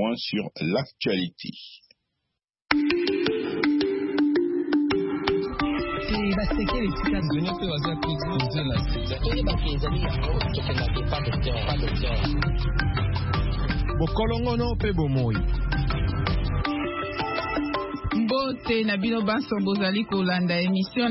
point sur l'actualité. Bokolongono pe bomoi. Mbote na bino baso bozali kolanda émission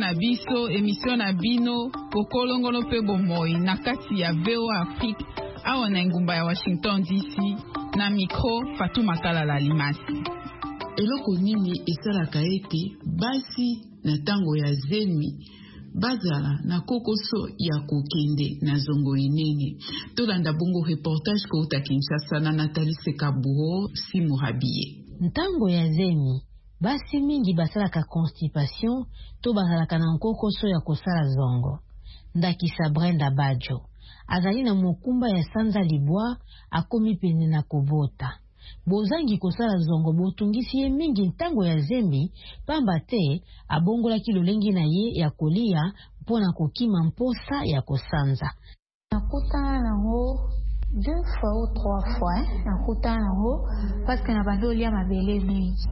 na bino Bokolongono pe bomoi na kati ya VOA Afrique awa na ngumba ya Washington DC na micro Fatou Makalala Limasi. Eloko nini esalaka ete basi na tango ya zemi bazala na kokoso ya kokende na zongo inene. Tolanda bongo reportage kouta Kinshasa na Nathalie Sekabuo Simu Habie. Ntango ya zemi basi mingi basalaka constipation to bazalaka na kokoso ya kosala zongo. Ndakisa Brenda Bajo azali na mokumba ya Sanza Libwa akomi pene na kobota. Bozangi kosala zongo botungisi ye mingi ntango ya zembi pamba te abongola kilolengi na ye ya kolia mpona kokima mposa ya kosanza. Nakutana nango 2 fois ou 3 fois nakutana nango parce que na bando lia mabele mingi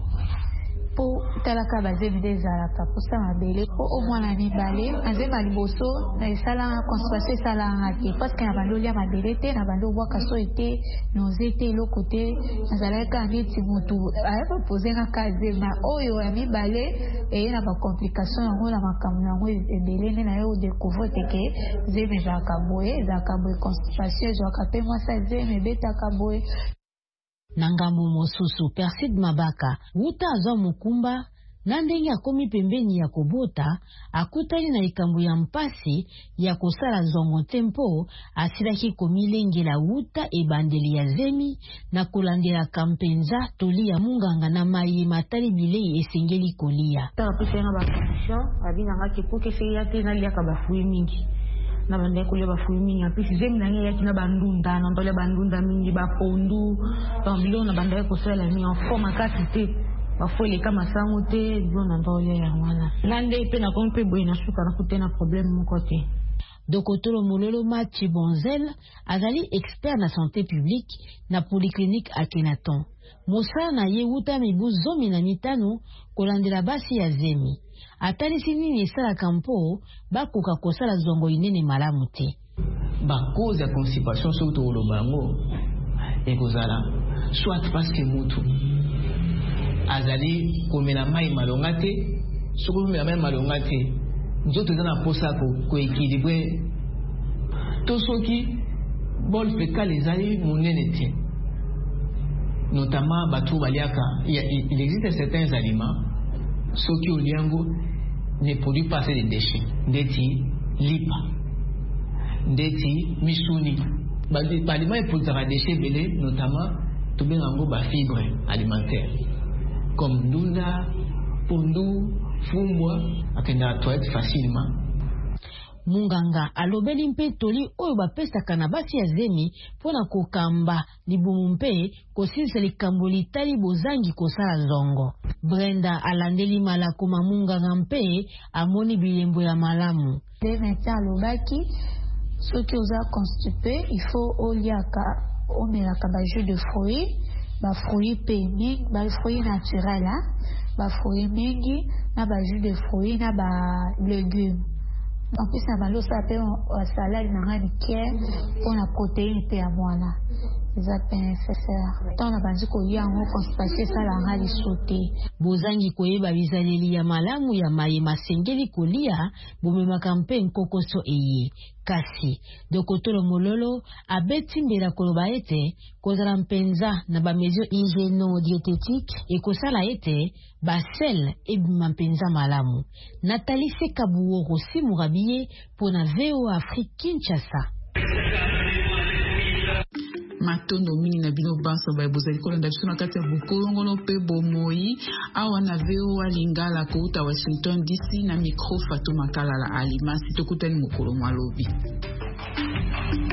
po talaka bazemi dezalaka posa mabele po au moins na mibale azema liboso na esala constipation esala ngate parce que na bando lia mabele te na bando bwaka so ete noze te eloko te nazalaka neti mutu ayeba poze nga kaze na oyo ya mibale eye na bakomplikasion yango na makambo yango ebele nde na yo odécouvre teke zemi ezalaka boye constipation ezalaka mpe mwasa zemi ebetaka boye. Nangamu mosusu Persid Mabaka wuta azwa mukumba na ndenge akomi pembeni ya kobota akutani na ikambu ya mpasi ya kosala zongo tempo asilaki komilengela wuta ebandeli ya zemi na kolandela kampenza toli ya munganga na mayi matali bilei esengeli kolia. Tapusena ba condition abinanga kipoke seya tena liaka bafui mingi. Na bande ko leba fumi ya pisi zemi na nge na bandunda na ndole bandunda mingi ba pondu tambilo na bande ko sala mi en forme katite ba fole kama sango te bilo na ndole ya wana nande pe na kompe boy na shuka na kutena problème mon côté. Dokotolo Mololo Mati Bonzel azali expert na santé publique na polyclinique Akhenaton. Mosa na ye wuta mibu zomi na mitano kolandela basi ya zemi. Atalisi nini esala kampo bakoka kosala zongo inene malamu te. Ba cause ya constipation surtout au lobango ekozala soit parce que mutu azali komela mai malonga te soko komela mai malonga te nzoto eza na posa ko équilibré to soki bol fécal ezali monene te notamment bato baliaka il existe certains aliments soki oliango ne produit pas assez de déchets ndeti lipa ndeti misuni balima eproduisaka déchets belé notamment tobengango bafibre alimentaire comme ndunda pondu fumbwa akenda toilette facilement. Munganga alobeli mpe toli oyo bapesaka na basi ya zemi pona kokamba libumu mpe kosilisa likambo litali bozangi kosala zongo. Brenda alandeli malakoma munganga mpe amoni bilembo ya malamu. Médecin alobaki soki oza constipé il faut oliaka omelaka ba jus de fruits ba fruits pe mingi ba fruits naturels ba fruits mingi na ba jus de fruits na ba légumes. En plus, na balo sa pe salade na ngani kie pour la protéine pe ya mwana. Exact nécessaire. Tant na banzi ko yango constipation ça la ngali sauté. Bozangi koyeba bizaleli ya malamu ya maye masengeli kolia bomemaka mpe nkokoso eye. Kasi Dokotolo Mololo abeti mbela koloba ete kozala mpenza na ba mesure hygiéno diététique ekosala ete basel ebima mpenza malamu. Nathalie Sekabuo Simu Habie pona VOA Afrique Kinshasa. Matondo mingi na bino banso ba bozali kolanda biso na kati ya Bokolongono pe bomoi awa na VOA Lingala kouta Washington DC na micro Fatou Makalala Alimasi tokutani mokolo mwalobi.